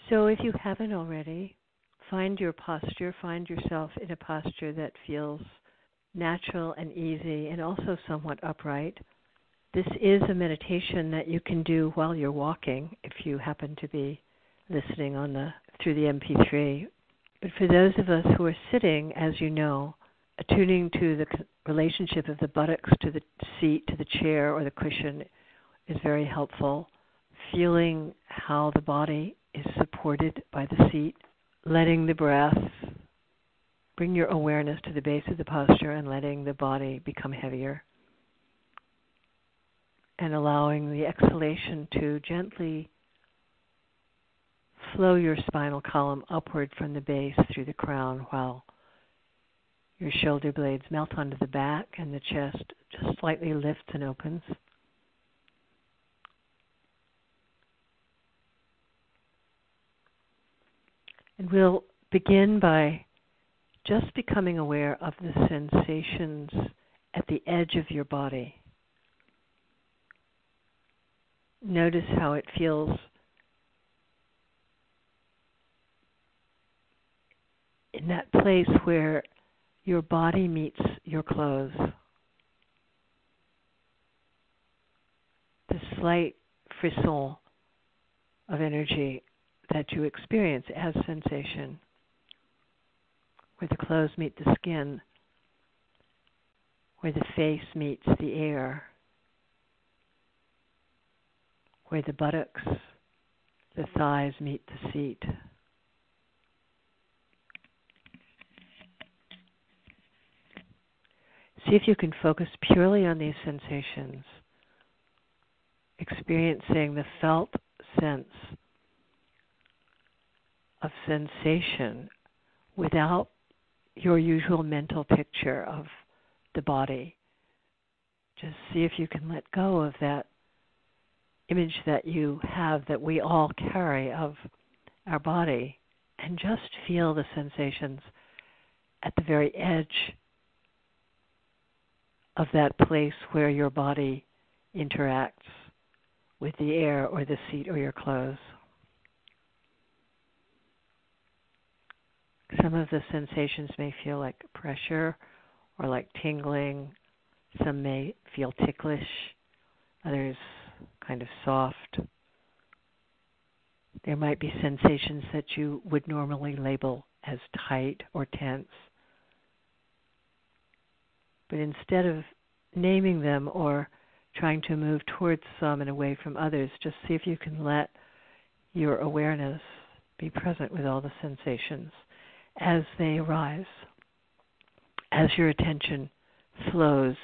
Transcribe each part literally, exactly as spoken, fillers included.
So if you haven't already, find your posture, find yourself in a posture that feels natural and easy and also somewhat upright. This is a meditation that you can do while you're walking if you happen to be listening on the through the M P three. But for those of us who are sitting, as you know, attuning to the relationship of the buttocks to the seat, to the chair or the cushion is very helpful. Feeling how the body is supported by the seat, letting the breath bring your awareness to the base of the posture and letting the body become heavier. And allowing the exhalation to gently flow your spinal column upward from the base through the crown while your shoulder blades melt onto the back and the chest just slightly lifts and opens. And we'll begin by just becoming aware of the sensations at the edge of your body. Notice how it feels in that place where your body meets your clothes. The slight frisson of energy that you experience as sensation, where the clothes meet the skin, where the face meets the air, where the buttocks, the thighs meet the seat. See if you can focus purely on these sensations, experiencing the felt sense of sensation without your usual mental picture of the body. Just see if you can let go of that image that you have, that we all carry of our body, and just feel the sensations at the very edge of that place where your body interacts with the air or the seat or your clothes. Some of the sensations may feel like pressure or like tingling. Some may feel ticklish, others kind of soft. There might be sensations that you would normally label as tight or tense. But instead of naming them or trying to move towards some and away from others, just see if you can let your awareness be present with all the sensations as they arise, as your attention flows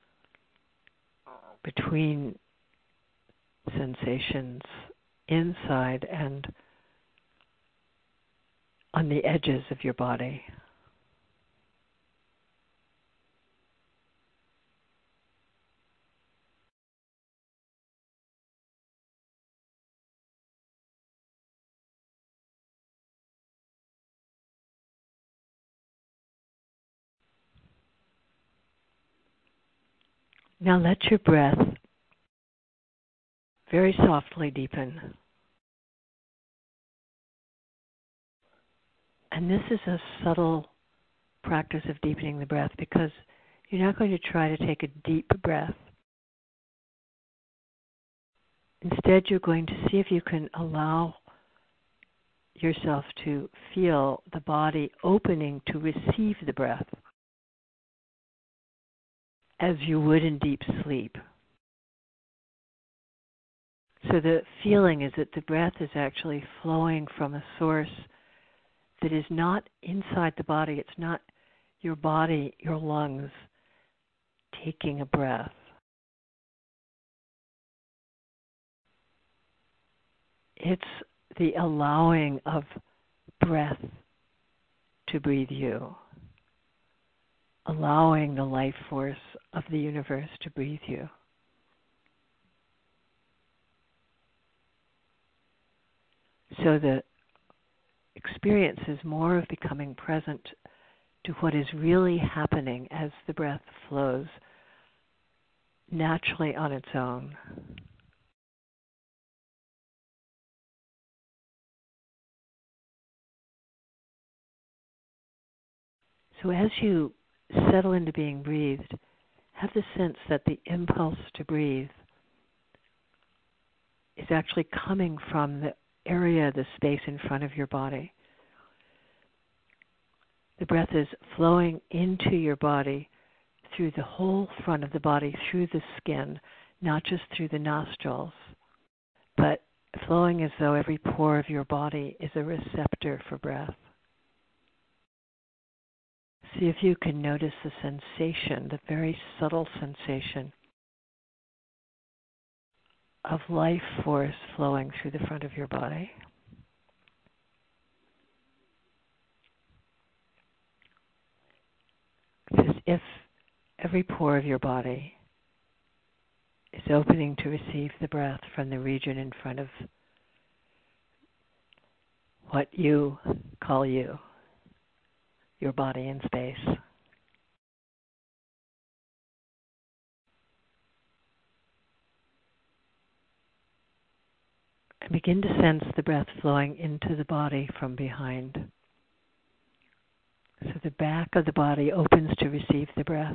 between sensations inside and on the edges of your body. Now let your breath very softly deepen. And this is a subtle practice of deepening the breath because you're not going to try to take a deep breath. Instead, you're going to see if you can allow yourself to feel the body opening to receive the breath as you would in deep sleep. So the feeling is that the breath is actually flowing from a source that is not inside the body. It's not your body, your lungs, taking a breath. It's the allowing of breath to breathe you, allowing the life force of the universe to breathe you. So the experience is more of becoming present to what is really happening as the breath flows naturally on its own. So as you settle into being breathed, have the sense that the impulse to breathe is actually coming from the area, the space in front of your body. The breath is flowing into your body through the whole front of the body, through the skin, not just through the nostrils, but flowing as though every pore of your body is a receptor for breath. See if you can notice the sensation, the very subtle sensation of life force flowing through the front of your body. It's as if every pore of your body is opening to receive the breath from the region in front of what you call you, your body in space. And begin to sense the breath flowing into the body from behind. So the back of the body opens to receive the breath.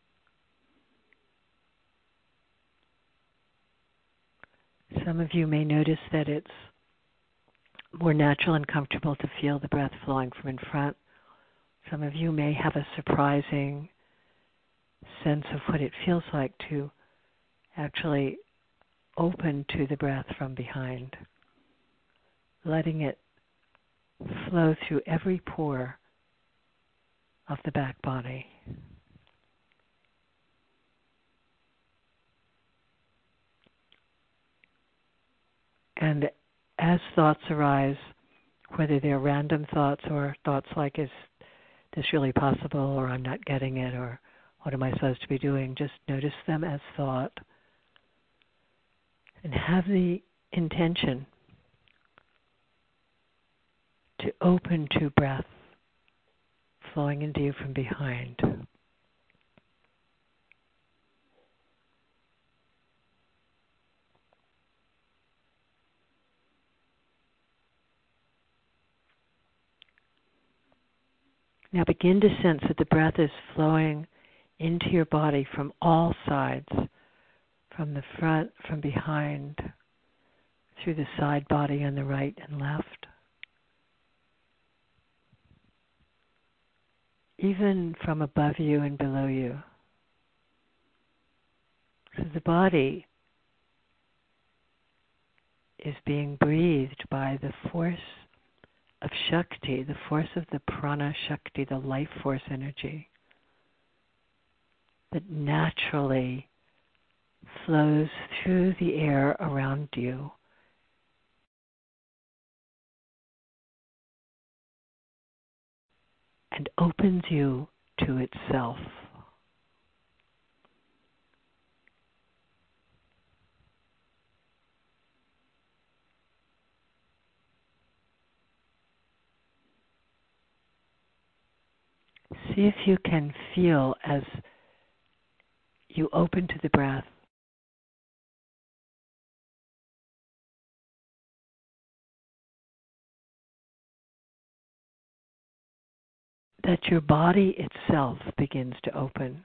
Some of you may notice that it's more natural and comfortable to feel the breath flowing from in front. Some of you may have a surprising sense of what it feels like to actually open to the breath from behind, letting it flow through every pore of the back body. And as thoughts arise, whether they're random thoughts or thoughts like, is this really possible, or I'm not getting it, or what am I supposed to be doing, just notice them as thought and have the intention to open to breath flowing into you from behind. Now begin to sense that the breath is flowing into your body from all sides, from the front, from behind, through the side body on the right and left. Even from above you and below you. So the body is being breathed by the force of Shakti, the force of the prana Shakti, the life force energy that naturally flows through the air around you and opens you to itself. See if you can feel as you open to the breath that your body itself begins to open,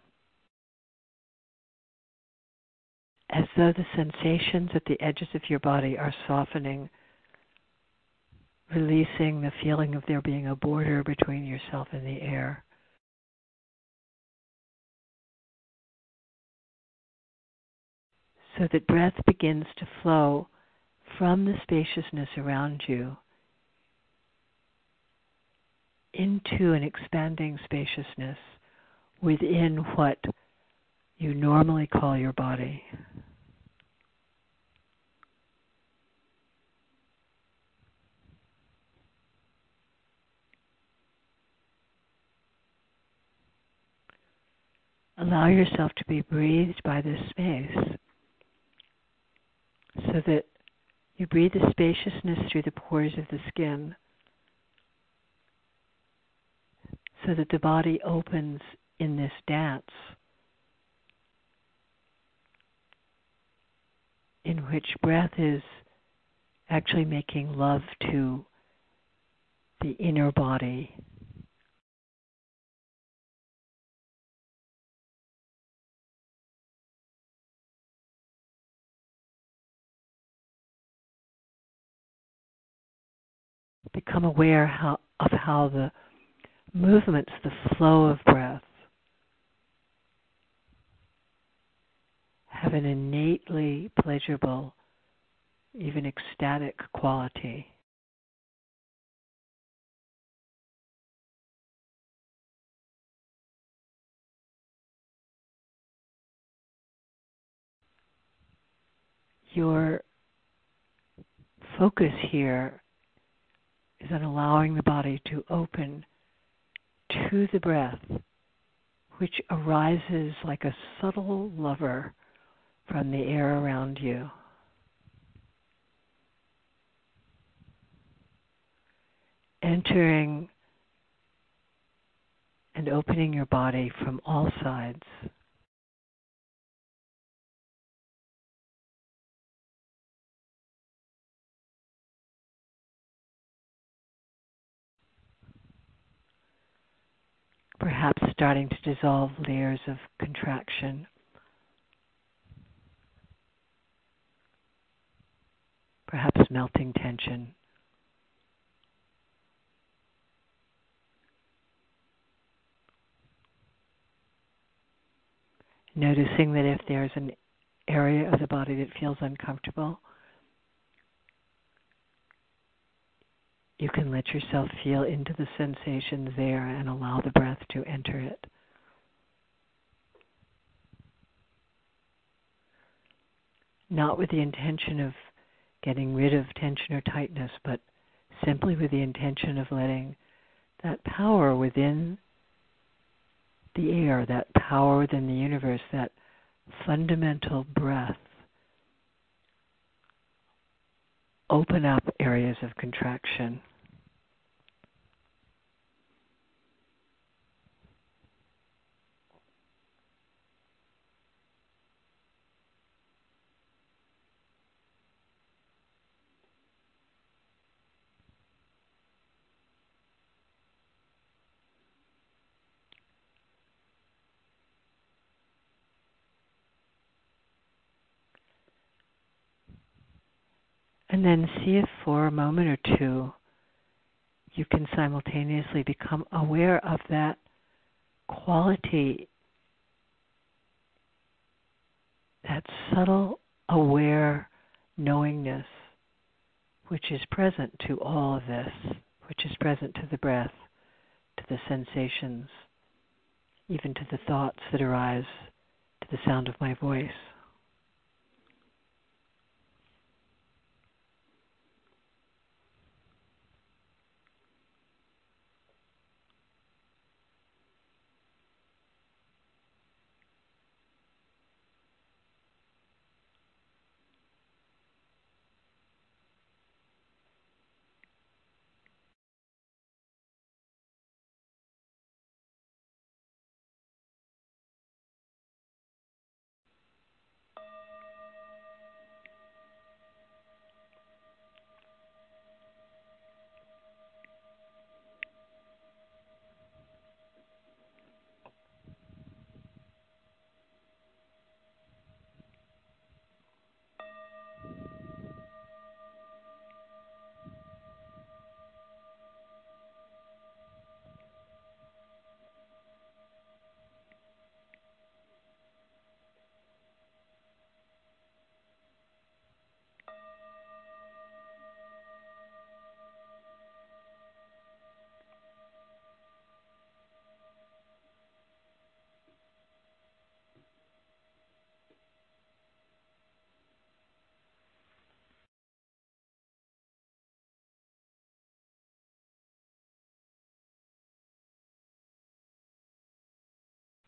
as though the sensations at the edges of your body are softening, releasing the feeling of there being a border between yourself and the air. So that breath begins to flow from the spaciousness around you into an expanding spaciousness within what you normally call your body. Allow yourself to be breathed by this space so that you breathe the spaciousness through the pores of the skin so that the body opens in this dance in which breath is actually making love to the inner body Become aware how, of how the movements, the flow of breath, have an innately pleasurable, even ecstatic quality. Your focus here is on allowing the body to open to the breath, which arises like a subtle lover from the air around you. Entering and opening your body from all sides. Perhaps starting to dissolve layers of contraction. Perhaps melting tension. Noticing that if there's an area of the body that feels uncomfortable, you can let yourself feel into the sensations there and allow the breath to enter it. Not with the intention of getting rid of tension or tightness, but simply with the intention of letting that power within the air, that power within the universe, that fundamental breath, open up areas of contraction. And then see if for a moment or two you can simultaneously become aware of that quality, that subtle, aware knowingness which is present to all of this, which is present to the breath, to the sensations, even to the thoughts that arise to the sound of my voice.